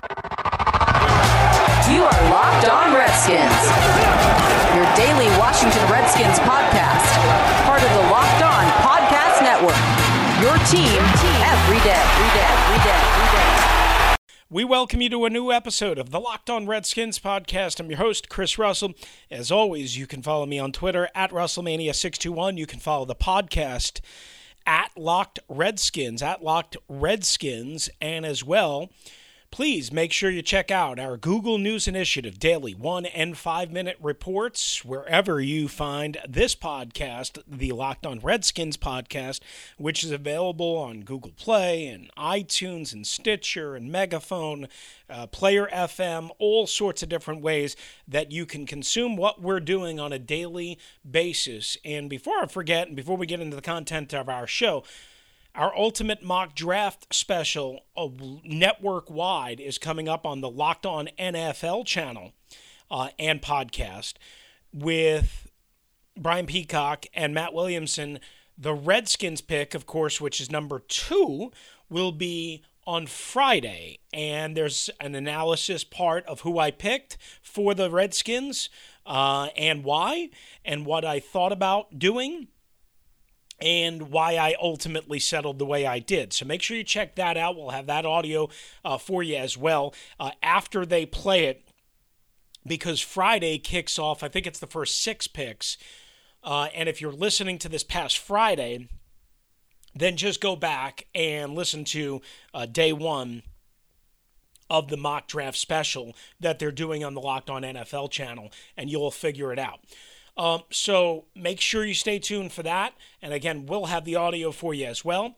You are Locked On Redskins, your daily Washington Redskins podcast, part of the Locked On Podcast Network, your team every day. We welcome you to a new episode of the Locked On Redskins podcast. I'm your host, Chris Russell. As always, you can follow me on Twitter at RussellMania621. You can follow the podcast at Locked Redskins, and as well, please make sure you check out our Google News Initiative daily 1 and 5 minute reports wherever you find this podcast, the Locked On Redskins podcast, which is available on Google Play and iTunes and Stitcher and Megaphone, Player FM, all sorts of different ways that you can consume what we're doing on a daily basis. And before I forget, and before we get into the content of our show, our Ultimate Mock Draft special, network-wide, is coming up on the Locked On NFL channel and podcast with Brian Peacock and Matt Williamson. The Redskins pick, of course, which is number 2, will be on Friday. And there's an analysis part of who I picked for the Redskins and why, and what I thought about doing, and why I ultimately settled the way I did. So make sure you check that out. We'll have that audio for you as well after they play it, because Friday kicks off, I think it's the first 6 picks. And if you're listening to this past Friday, then just go back and listen to day 1 of the mock draft special that they're doing on the Locked On NFL channel, and you'll figure it out. So make sure you stay tuned for that. And again, we'll have the audio for you as well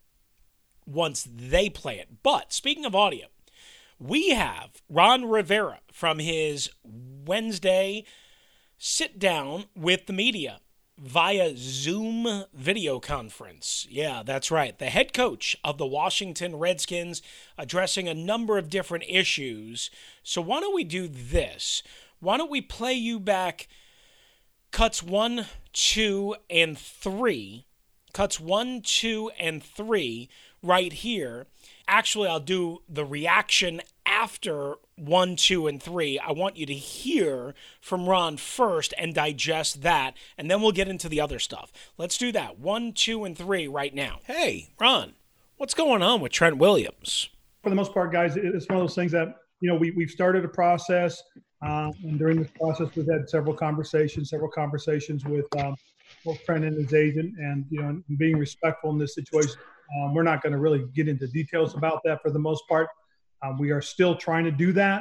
once they play it. But speaking of audio, we have Ron Rivera from his Wednesday sit down with the media via Zoom video conference. Yeah, that's right. The head coach of the Washington Redskins addressing a number of different issues. So why don't we do this? Why don't we play you back cuts 1, 2, and 3. Cuts 1, 2, and 3 right here. Actually, I'll do the reaction after 1, 2, and 3. I want you to hear from Ron first and digest that, and then we'll get into the other stuff. Let's do that. 1, 2, and 3 right now. Hey, Ron, what's going on with Trent Williams? For the most part, guys, it's one of those things that, we've started a process. And during this process, we've had several conversations with both Trent and his agent, and being respectful in this situation. We're not going to really get into details about that for the most part. We are still trying to do that,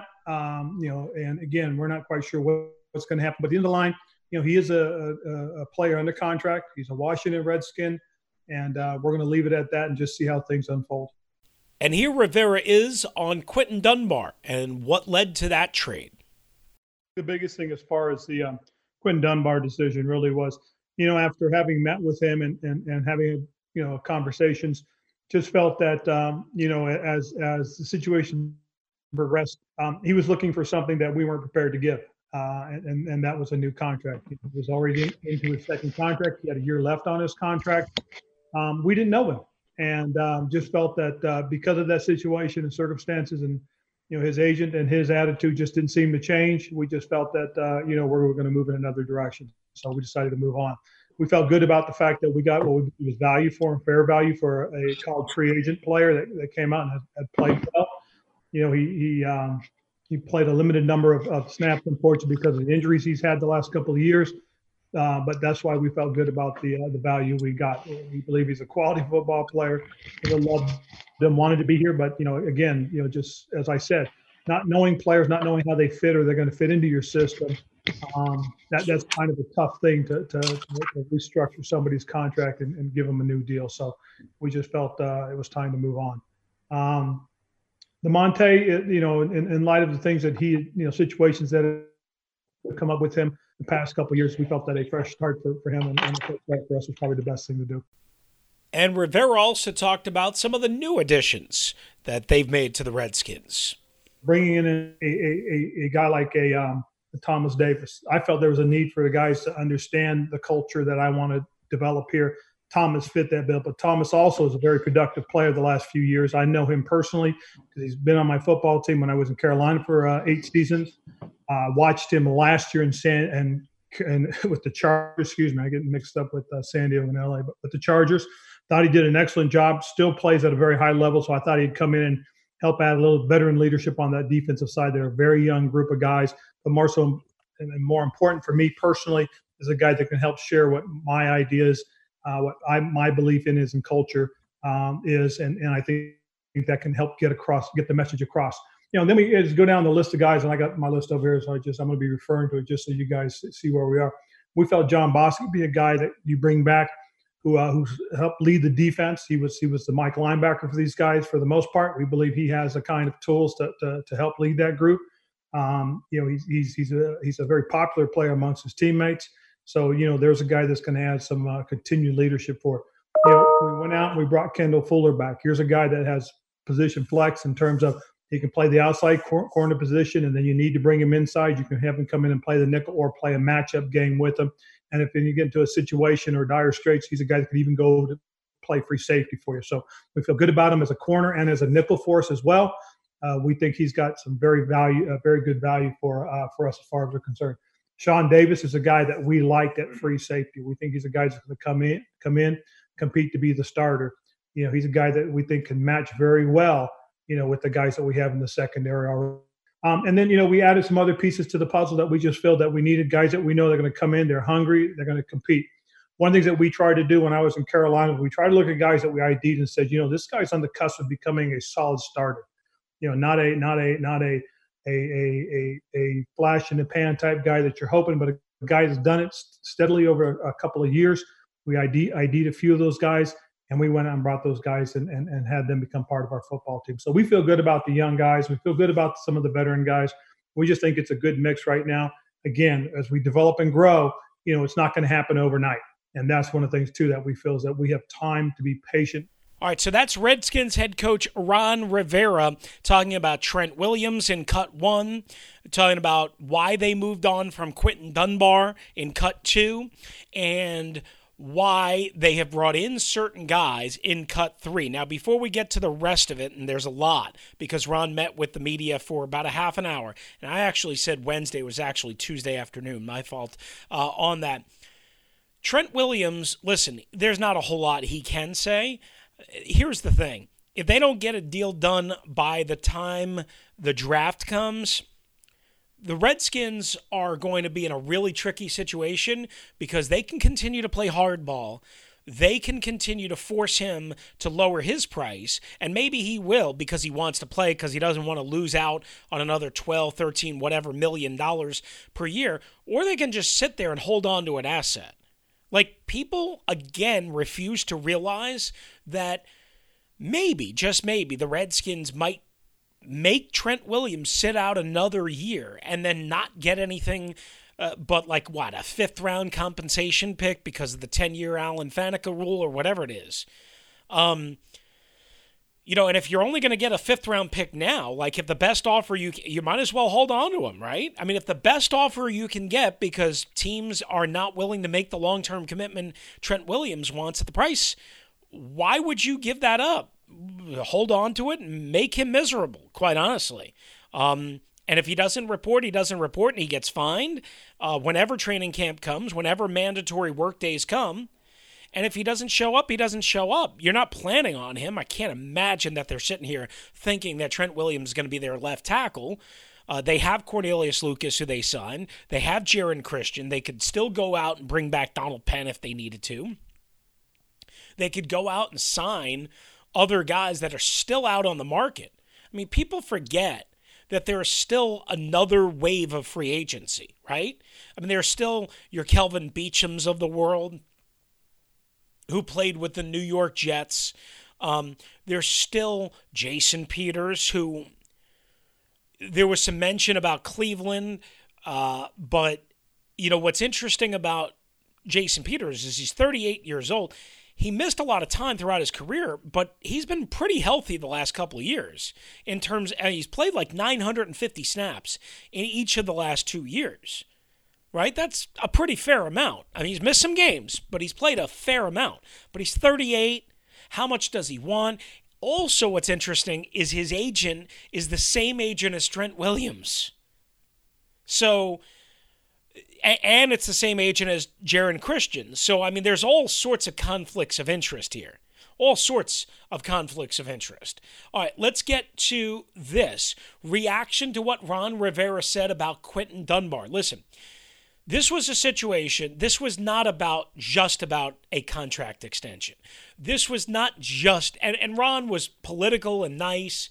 and again, we're not quite sure what's going to happen. But at the end of the line, he is a player under contract. He's a Washington Redskin, and we're going to leave it at that and just see how things unfold. And here Rivera is on Quinton Dunbar and what led to that trade. The biggest thing as far as the Quinton Dunbar decision really was, after having met with him and having, conversations, just felt that, as the situation progressed, he was looking for something that we weren't prepared to give. And that was a new contract. He was already into his second contract. He had a year left on his contract. We didn't know him, and just felt that because of that situation and circumstances, and his agent and his attitude just didn't seem to change. We just felt that, we were going to move in another direction. So we decided to move on. We felt good about the fact that we got what was value for him, fair value for a college free agent player that came out and had played well. He played a limited number of snaps, unfortunately, because of the injuries he's had the last couple of years. But that's why we felt good about the value we got. We believe he's a quality football player. We loved him, wanted to be here, but again, just as I said, not knowing players, not knowing how they fit or they're going to fit into your system. That's kind of a tough thing to restructure somebody's contract and give them a new deal. So we just felt it was time to move on. The Monte, in light of the things that he, situations that have come up with him the past couple of years, we felt that a fresh start for him and a fresh start for us was probably the best thing to do. And Rivera also talked about some of the new additions that they've made to the Redskins. Bringing in a guy like a Thomas Davis, I felt there was a need for the guys to understand the culture that I want to develop here. Thomas fit that bill. But Thomas also is a very productive player the last few years. I know him personally because he's been on my football team when I was in Carolina for 8 seasons. Watched him last year and with the Chargers. Excuse me, I get mixed up with San Diego and LA, but with the Chargers, thought he did an excellent job. Still plays at a very high level, so I thought he'd come in and help add a little veteran leadership on that defensive side. They're a very young group of guys, but more so and more important for me personally is a guy that can help share what my ideas, my belief in is and culture is, and I think that can help get the message across. And then we just go down the list of guys, and I got my list over here, so I'm going to be referring to it just so you guys see where we are. We felt John Bostic would be a guy that you bring back who helped lead the defense. He was the Mike linebacker for these guys for the most part. We believe he has the kind of tools to help lead that group. He's a very popular player amongst his teammates. So, there's a guy that's going to add some continued leadership for it. We went out and we brought Kendall Fuller back. Here's a guy that has position flex in terms of he can play the outside corner position, and then you need to bring him inside. You can have him come in and play the nickel or play a matchup game with him. And if you get into a situation or dire straits, he's a guy that can even go to play free safety for you. So we feel good about him as a corner and as a nickel for us as well. We think he's got some very good value for us as far as we're concerned. Sean Davis is a guy that we liked at free safety. We think he's a guy that's going to come in, compete to be the starter. He's a guy that we think can match very well, with the guys that we have in the secondary already. And then, we added some other pieces to the puzzle that we just felt that we needed guys that we know they're going to come in, they're hungry, they're going to compete. One of the things that we tried to do when I was in Carolina, we tried to look at guys that we ID'd and said, this guy's on the cusp of becoming a solid starter. Not a flash in the pan type guy that you're hoping, but a guy that's done it steadily over a couple of years. We ID'd a few of those guys, and we went out and brought those guys and had them become part of our football team. So we feel good about the young guys. We feel good about some of the veteran guys. We just think it's a good mix right now. Again, as we develop and grow, it's not going to happen overnight. And that's one of the things, too, that we feel is that we have time to be patient. All right, so that's Redskins head coach Ron Rivera talking about Trent Williams in Cut 1, talking about why they moved on from Quinton Dunbar in Cut 2, and why they have brought in certain guys in Cut 3. Now, before we get to the rest of it, and there's a lot, because Ron met with the media for about a half an hour, and I actually said Wednesday, was actually Tuesday afternoon, my fault on that. Trent Williams, listen, there's not a whole lot he can say. Here's the thing. If they don't get a deal done by the time the draft comes, the Redskins are going to be in a really tricky situation because they can continue to play hardball. They can continue to force him to lower his price, and maybe he will because he wants to play because he doesn't want to lose out on another 12, 13, whatever $million per year, or they can just sit there and hold on to an asset. Like, people, again, refuse to realize that maybe, just maybe, the Redskins might make Trent Williams sit out another year and then not get anything but, like, what, a fifth-round compensation pick because of the 10-year Alan Faneca rule or whatever it is. And if you're only going to get a fifth-round pick now, like if the best offer you might as well hold on to him, right? I mean, if the best offer you can get because teams are not willing to make the long-term commitment Trent Williams wants at the price, why would you give that up? Hold on to it and make him miserable, quite honestly. And if he doesn't report, and he gets fined whenever training camp comes, whenever mandatory work days come. And if he doesn't show up, he doesn't show up. You're not planning on him. I can't imagine that they're sitting here thinking that Trent Williams is going to be their left tackle. They have Cornelius Lucas, who they signed. They have Jaron Christian. They could still go out and bring back Donald Penn if they needed to. They could go out and sign other guys that are still out on the market. I mean, people forget that there is still another wave of free agency, right? I mean, there's still your Kelvin Beachums of the world, who played with the New York Jets. There's still Jason Peters, who there was some mention about Cleveland. But, what's interesting about Jason Peters is he's 38 years old. He missed a lot of time throughout his career, but he's been pretty healthy the last couple of years in terms, and he's played like 950 snaps in each of the last 2 years. right? That's a pretty fair amount. I mean, he's missed some games, but he's played a fair amount. But he's 38. How much does he want? Also, what's interesting is his agent is the same agent as Trent Williams. So, and it's the same agent as Jaron Christian. So, I mean, there's all sorts of conflicts of interest here. All sorts of conflicts of interest. All right, let's get to this. Reaction to what Ron Rivera said about Quinton Dunbar. Listen, this was a situation, this was not just about a contract extension. This was not just, and Ron was political and nice.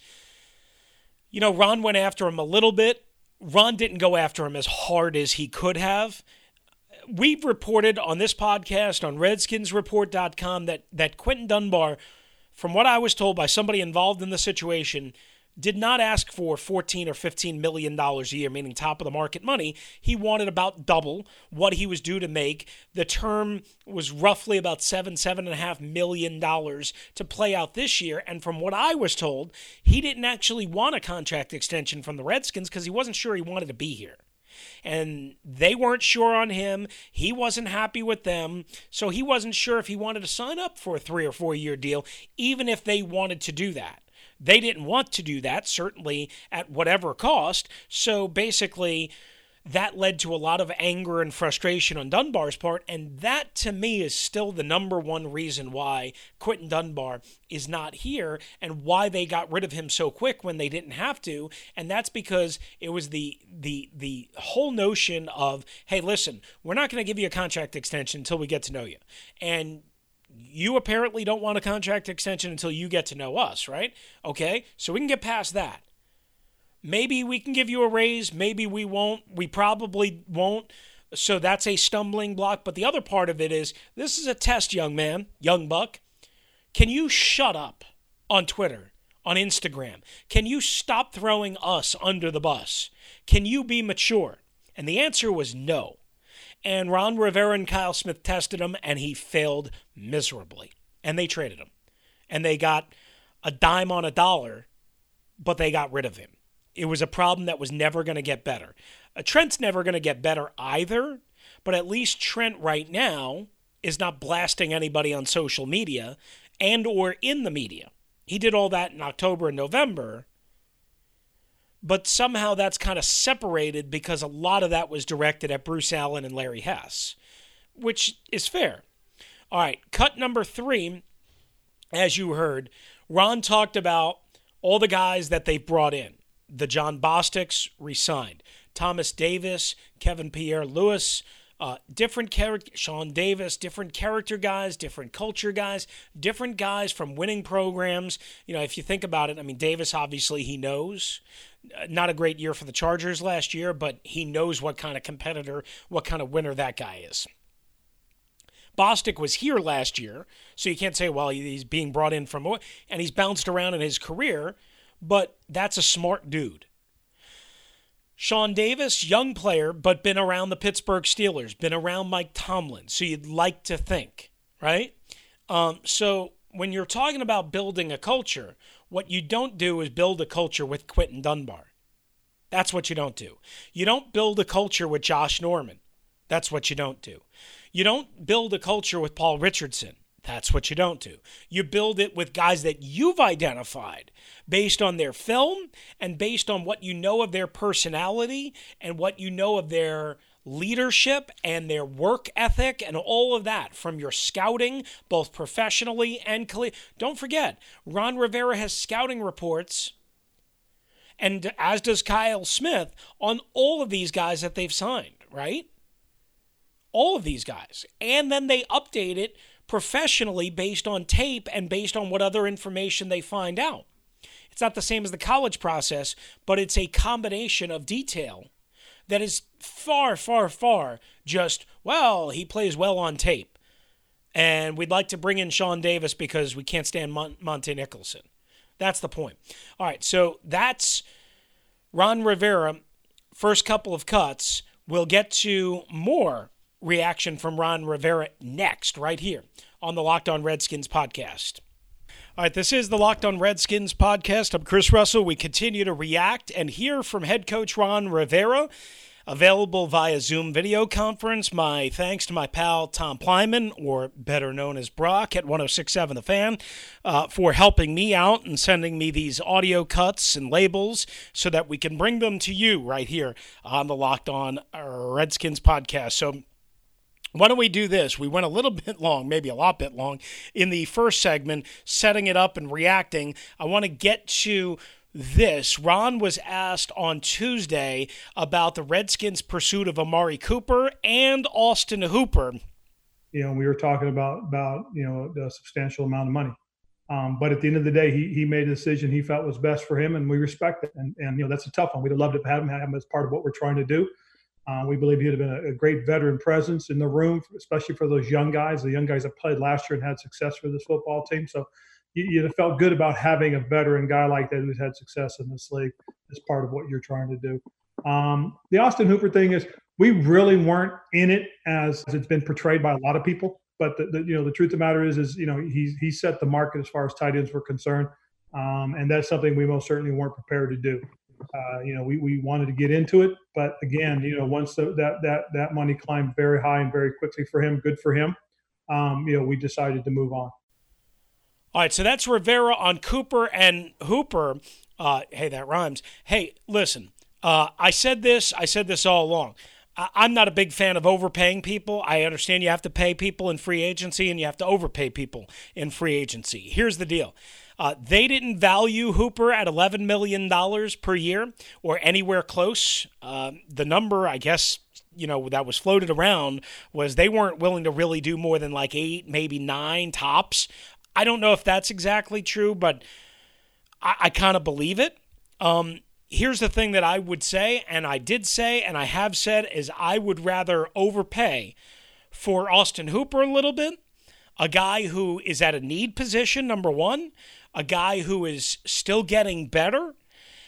You know, Ron went after him a little bit. Ron didn't go after him as hard as he could have. We've reported on this podcast, on RedskinsReport.com, that Quinton Dunbar, from what I was told by somebody involved in the situation, did not ask for $14 or $15 million a year, meaning top of the market money. He wanted about double what he was due to make. The term was roughly about $7.5 million to play out this year. And from what I was told, he didn't actually want a contract extension from the Redskins because he wasn't sure he wanted to be here. And they weren't sure on him. He wasn't happy with them. So he wasn't sure if he wanted to sign up for a 3 or 4 year deal, even if they wanted to do that. They didn't want to do that, certainly at whatever cost. So basically, that led to a lot of anger and frustration on Dunbar's part. And that, to me, is still the number one reason why Quinton Dunbar is not here and why they got rid of him so quick when they didn't have to. And that's because it was the whole notion of, hey, listen, we're not going to give you a contract extension until we get to know you. And you apparently don't want a contract extension until you get to know us, right? Okay, so we can get past that. Maybe we can give you a raise. Maybe we won't. We probably won't. So that's a stumbling block. But the other part of it is, this is a test, young man, young buck. Can you shut up on Twitter, on Instagram? Can you stop throwing us under the bus? Can you be mature? And the answer was no. And Ron Rivera and Kyle Smith tested him, and he failed miserably. And they traded him. And they got a dime on a dollar, but they got rid of him. It was a problem that was never going to get better. Trent's never going to get better either, but at least Trent right now is not blasting anybody on social media and or in the media. He did all that in October and November, but somehow that's kind of separated because a lot of that was directed at Bruce Allen and Larry Hess, which is fair. All right, cut number 3, as you heard, Ron talked about all the guys that they've brought in. The John Bostics resigned. Thomas Davis, Kevin Pierre-Louis, different character, Sean Davis, different character guys, different culture guys, different guys from winning programs. You know, if you think about it, I mean, Davis, obviously, he knows. Not a great year for the Chargers last year, but he knows what kind of competitor, what kind of winner that guy is. Bostic was here last year, so you can't say, well, he's being brought in from, and he's bounced around in his career, but that's a smart dude. Sean Davis, young player, but been around the Pittsburgh Steelers, been around Mike Tomlin, so you'd like to think, right? So when you're talking about building a culture, what you don't do is build a culture with Quinton Dunbar. That's what you don't do. You don't build a culture with Josh Norman. That's what you don't do. You don't build a culture with Paul Richardson. That's what you don't do. You build it with guys that you've identified based on their film and based on what you know of their personality and what you know of their leadership and their work ethic and all of that from your scouting, both professionally and don't forget, Ron Rivera has scouting reports, and as does Kyle Smith, on all of these guys that they've signed, right? All of these guys. And then they update it professionally based on tape and based on what other information they find out. It's not the same as the college process, but it's a combination of detail that is far, far, far just, well, he plays well on tape. And we'd like to bring in Sean Davis because we can't stand Monte Nicholson. That's the point. All right, so that's Ron Rivera. First couple of cuts. We'll get to more reaction from Ron Rivera next, right here on the Locked On Redskins podcast. All right, this is the Locked On Redskins podcast. I'm Chris Russell. We continue to react and hear from head coach Ron Rivera. available via Zoom video conference. My thanks to my pal Tom Plyman, or better known as Brock at 106.7 The Fan, for helping me out and sending me these audio cuts and labels so that we can bring them to you right here on the Locked On Redskins podcast. So why don't we do this? We went a little bit long, maybe a lot bit long, in the first segment, setting it up and reacting. I want to get to this. Ron was asked on Tuesday about the Redskins' pursuit of Amari Cooper and Austin Hooper. We were talking about a substantial amount of money. But at the end of the day, he made a decision he felt was best for him, and we respect it. And that's a tough one. We'd have loved to have him as part of what we're trying to do. We believe he'd have been a great veteran presence in the room, especially for those young guys, the young guys that played last year and had success for this football team. So you felt good about having a veteran guy like that who's had success in this league as part of what you're trying to do. The Austin Hooper thing is, we really weren't in it as it's been portrayed by a lot of people. But the truth of the matter is he set the market as far as tight ends were concerned, and that's something we most certainly weren't prepared to do. We wanted to get into it, but again, once that money climbed very high and very quickly for him, good for him. We decided to move on. All right, so that's Rivera on Cooper and Hooper. Hey, that rhymes. Hey, listen, I said this all along. I'm not a big fan of overpaying people. I understand you have to pay people in free agency and you have to overpay people in free agency. Here's the deal. They didn't value Hooper at $11 million per year or anywhere close. The number, I guess, that was floated around was they weren't willing to really do more than like 8, maybe 9 tops. I don't know if that's exactly true, but I kind of believe it. Here's the thing that I would say, and I did say, and I have said, is I would rather overpay for Austin Hooper a little bit, a guy who is at a need position, number one, a guy who is still getting better,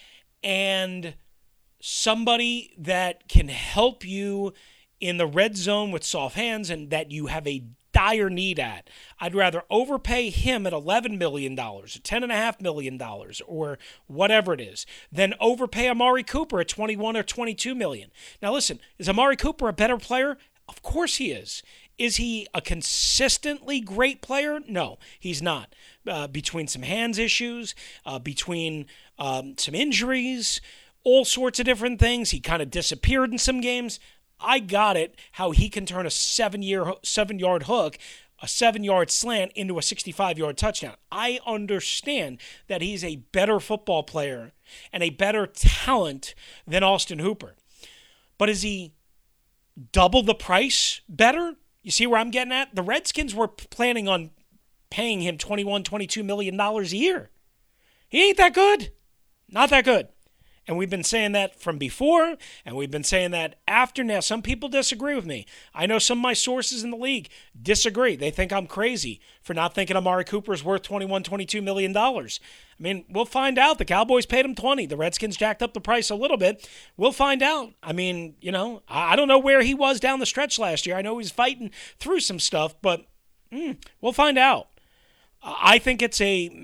and somebody that can help you in the red zone with soft hands and that you have a dire need at. I'd rather overpay him at $11 million, $10.5 million, or whatever it is, than overpay Amari Cooper at $21 or $22 million. Now listen, is Amari Cooper a better player? Of course he is. Is he a consistently great player? No, he's not. Between some hands issues, between some injuries, all sorts of different things. He kind of disappeared in some games. I got it, how he can turn a 7-yard hook, a 7-yard slant into a 65-yard touchdown. I understand that he's a better football player and a better talent than Austin Hooper. But is he double the price better? You see where I'm getting at? The Redskins were planning on paying him $21, $22 million a year. He ain't that good. Not that good. And we've been saying that from before, and we've been saying that after. Now, some people disagree with me. I know some of my sources in the league disagree. They think I'm crazy for not thinking Amari Cooper is worth $21, $22 million. I mean, we'll find out. The Cowboys paid him $20. The Redskins jacked up the price a little bit. We'll find out. I mean, I don't know where he was down the stretch last year. I know he was fighting through some stuff, but we'll find out. I think it's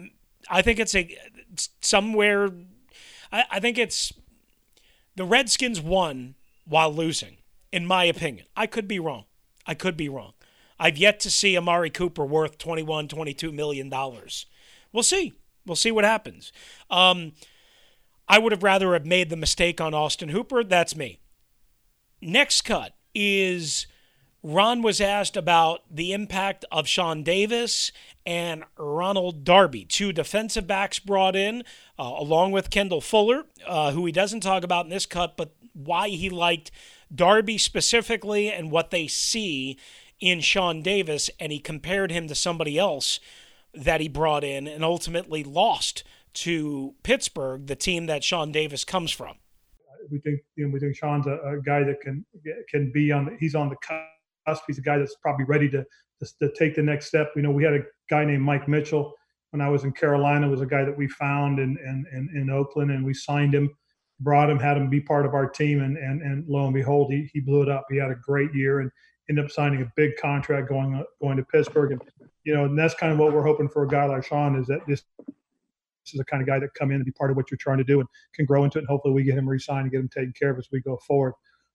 somewhere. I think it's the Redskins won while losing, in my opinion. I could be wrong. I've yet to see Amari Cooper worth $21, $22 million. We'll see. We'll see what happens. I would have rather have made the mistake on Austin Hooper. That's me. Next cut is Ron was asked about the impact of Sean Davis and Ronald Darby, 2 defensive backs brought in, along with Kendall Fuller, who he doesn't talk about in this cut, but why he liked Darby specifically and what they see in Sean Davis, and he compared him to somebody else that he brought in and ultimately lost to Pittsburgh, the team that Sean Davis comes from. We think Sean's a guy that can be he's on the cusp. He's a guy that's probably ready to take the next step. We had a guy named Mike Mitchell when I was in Carolina. Was a guy that we found in Oakland, and we signed him, brought him, had him be part of our team, and lo and behold, he blew it up. He had a great year and ended up signing a big contract going to Pittsburgh. And that's kind of what we're hoping for a guy like Sean, is that this is the kind of guy that come in and be part of what you're trying to do and can grow into it. And hopefully we get him re-signed and get him taken care of as we go forward.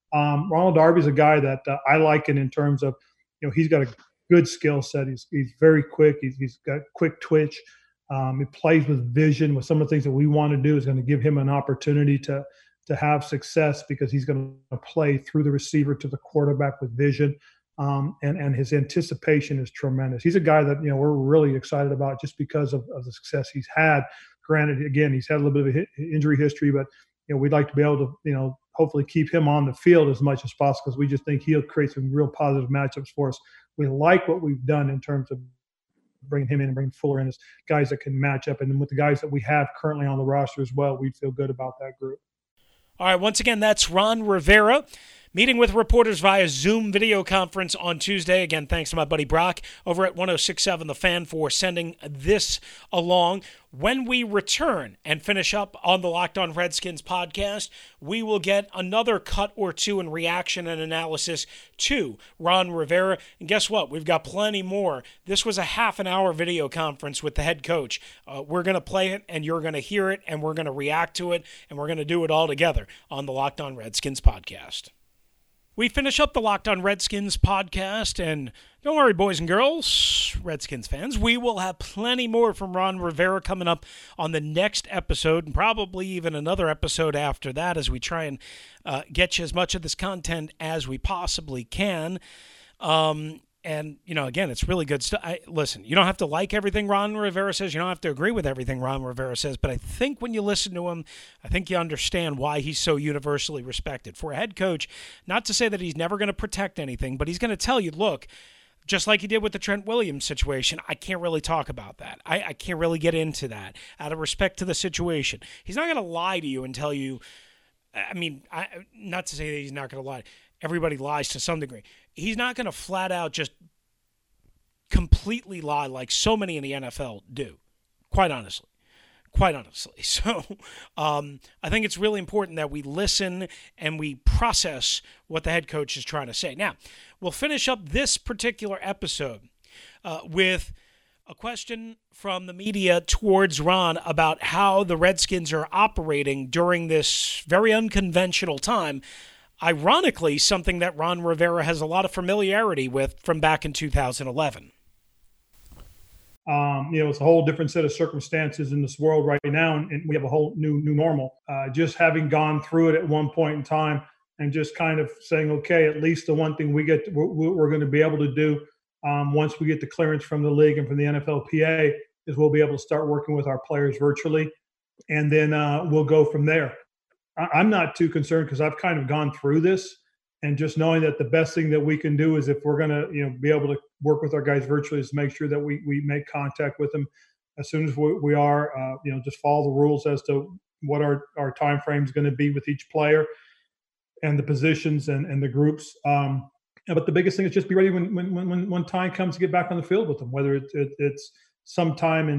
Ronald Darby's a guy that I like in terms of, he's got a good skill set. He's very quick. He's got quick twitch. He plays with vision. With some of the things that we want to do is going to give him an opportunity to have success, because he's going to play through the receiver to the quarterback with vision. And his anticipation is tremendous. He's a guy that, we're really excited about just because of the success he's had. Granted, again, he's had a little bit of injury history, but, we'd like to be able to, hopefully keep him on the field as much as possible, because we just think he'll create some real positive matchups for us. We like what we've done in terms of bringing him in and bringing Fuller in as guys that can match up. And then with the guys that we have currently on the roster as well, we'd feel good about that group. All right, once again, that's Ron Rivera meeting with reporters via Zoom video conference on Tuesday. Again, thanks to my buddy Brock over at 106.7 The Fan for sending this along. When we return and finish up on the Locked On Redskins podcast, we will get another cut or two in reaction and analysis to Ron Rivera. And guess what? We've got plenty more. This was a half-an-hour video conference with the head coach. We're going to play it, and you're going to hear it, and we're going to react to it, and we're going to do it all together on the Locked On Redskins podcast. We finish up the Locked On Redskins podcast, and don't worry, boys and girls, Redskins fans, we will have plenty more from Ron Rivera coming up on the next episode, and probably even another episode after that, as we try and get you as much of this content as we possibly can. And, again, it's really good stuff. Listen, you don't have to like everything Ron Rivera says. You don't have to agree with everything Ron Rivera says. But I think when you listen to him, I think you understand why he's so universally respected. For a head coach, not to say that he's never going to protect anything, but he's going to tell you, look, just like he did with the Trent Williams situation, I can't really talk about that. I can't really get into that out of respect to the situation. He's not going to lie to you and tell you, not to say that he's not going to lie. Everybody lies to some degree. He's not going to flat out just completely lie like so many in the NFL do, quite honestly. So I think it's really important that we listen and we process what the head coach is trying to say. Now, we'll finish up this particular episode with a question from the media towards Ron about how the Redskins are operating during this very unconventional time. Ironically, something that Ron Rivera has a lot of familiarity with from back in 2011. It's a whole different set of circumstances in this world right now, and we have a whole new normal. Just having gone through it at one point in time, and just kind of saying, okay, at least the one thing we're going to be able to do once we get the clearance from the league and from the NFLPA is we'll be able to start working with our players virtually, and then we'll go from there. I'm not too concerned because I've kind of gone through this, and just knowing that the best thing that we can do is if we're going to, be able to work with our guys virtually is to make sure that we make contact with them as soon as we are, just follow the rules as to what our time frame is going to be with each player and the positions and the groups. But the biggest thing is just be ready when time comes to get back on the field with them, whether it's sometime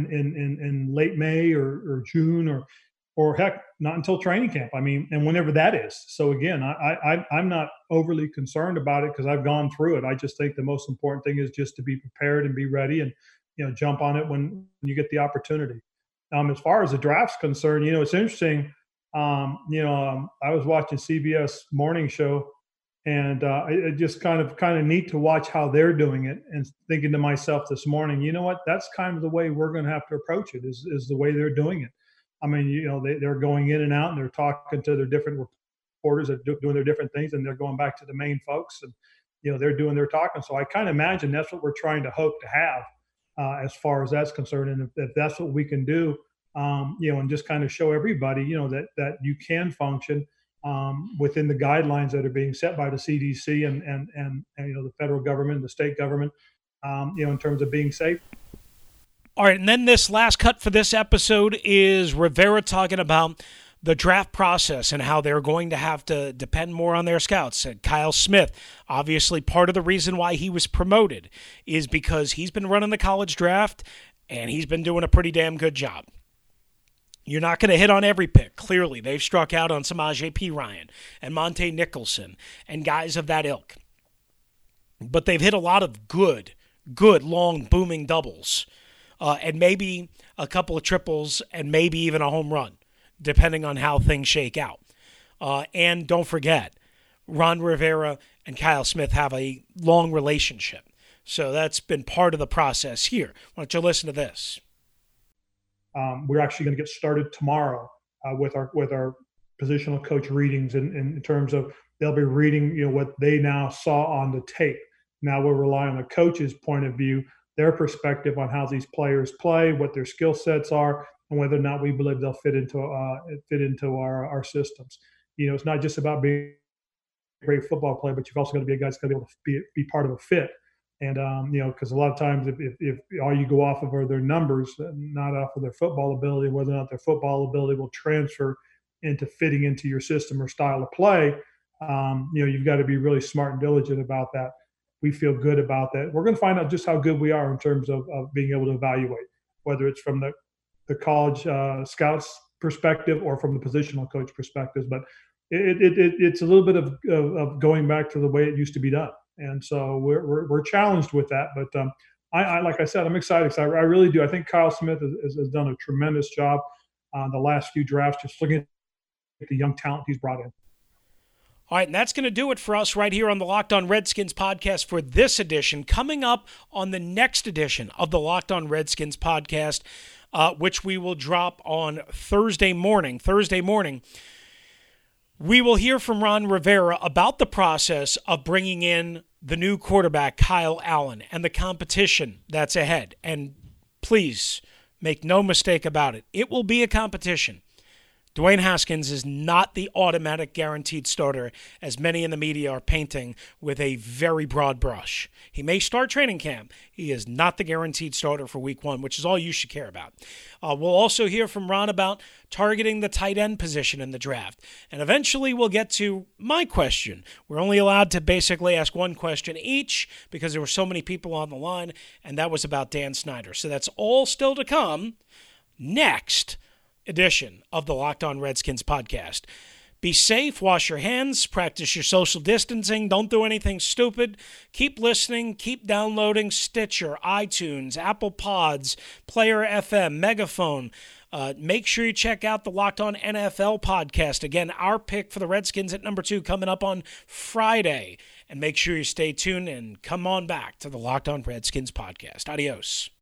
in late May or June or heck, not until training camp. And whenever that is. So again, I'm not overly concerned about it because I've gone through it. I just think the most important thing is just to be prepared and be ready and, jump on it when you get the opportunity. As far as the draft's concerned, it's interesting. I was watching CBS morning show, and it just kind of neat to watch how they're doing it, and thinking to myself this morning, you know what, that's kind of the way we're going to have to approach it is the way they're doing it. They're going in and out, and they're talking to their different reporters that are doing their different things, and they're going back to the main folks, and they're doing their talking. So I kind of imagine that's what we're trying to hope to have as far as that's concerned. And if that's what we can do, and just kind of show everybody, that you can function within the guidelines that are being set by the CDC and the federal government, the state government, in terms of being safe. All right, and then this last cut for this episode is Rivera talking about the draft process and how they're going to have to depend more on their scouts. And Kyle Smith, obviously part of the reason why he was promoted is because he's been running the college draft, and he's been doing a pretty damn good job. You're not going to hit on every pick. Clearly, they've struck out on Samaje Perine and Monte Nicholson and guys of that ilk. But they've hit a lot of good, long, booming doubles. And maybe a couple of triples and maybe even a home run, depending on how things shake out. And don't forget, Ron Rivera and Kyle Smith have a long relationship. So that's been part of the process here. Why don't you listen to this? We're actually going to get started tomorrow with our positional coach readings in terms of they'll be reading what they now saw on the tape. Now we'll rely on the coach's point of view, their perspective on how these players play, what their skill sets are, and whether or not we believe they'll fit into our systems. It's not just about being a great football player, but you've also got to be a guy that's going to be able to be part of a fit. And because a lot of times if all you go off of are their numbers, not off of their football ability, whether or not their football ability will transfer into fitting into your system or style of play, you've got to be really smart and diligent about that. We feel good about that. We're going to find out just how good we are in terms of being able to evaluate, whether it's from the college scouts perspective or from the positional coach perspective. But it's a little bit of going back to the way it used to be done. And so we're challenged with that. But I like I said, I'm excited because I really do. I think Kyle Smith has done a tremendous job on the last few drafts, just looking at the young talent he's brought in. All right, and that's going to do it for us right here on the Locked On Redskins podcast for this edition. Coming up on the next edition of the Locked On Redskins podcast, which we will drop on Thursday morning, we will hear from Ron Rivera about the process of bringing in the new quarterback, Kyle Allen, and the competition that's ahead. And please make no mistake about it. It will be a competition. Dwayne Haskins is not the automatic guaranteed starter, as many in the media are painting with a very broad brush. He may start training camp. He is not the guaranteed starter for week 1, which is all you should care about. We'll also hear from Ron about targeting the tight end position in the draft. And eventually we'll get to my question. We're only allowed to basically ask one question each because there were so many people on the line, and that was about Dan Snyder. So that's all still to come next edition of the Locked On Redskins podcast. Be safe, wash your hands, practice your social distancing, don't do anything stupid. Keep listening, keep downloading Stitcher, iTunes, Apple Pods, Player FM, Megaphone. Make sure you check out the Locked On NFL podcast. Again, our pick for the Redskins at number 2 coming up on Friday. And make sure you stay tuned and come on back to the Locked On Redskins podcast. Adios.